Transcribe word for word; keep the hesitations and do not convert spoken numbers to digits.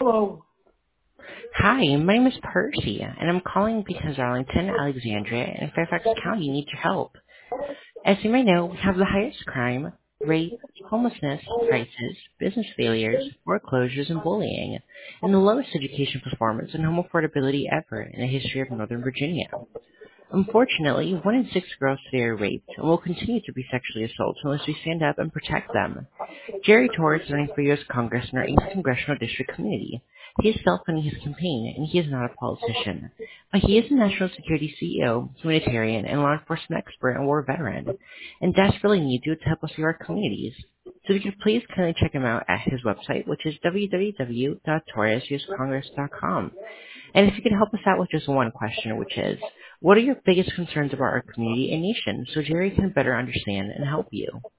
Hello. Hi, my name is Percy, and I'm calling because Arlington, Alexandria, and Fairfax County need your help. As you may know, we have the highest crime, rape, homelessness, crisis, business failures, foreclosures, and bullying, and the lowest education performance and home affordability ever in the history of Northern Virginia. Unfortunately, one in six girls today are raped and will continue to be sexually assaulted unless we stand up and protect them. Jerry Torres is running for U S Congress in our eighth Congressional District Committee. He is self-funding his campaign, and he is not a politician. But he is a national security C E O, humanitarian, and law enforcement expert and war veteran, and desperately needs you to help us save our communities. So if you could please kindly check him out at his website, which is w w w dot torres u s congress dot com. And if you could help us out with just one question, which is, what are your biggest concerns about our community and nation so Jerry can better understand and help you?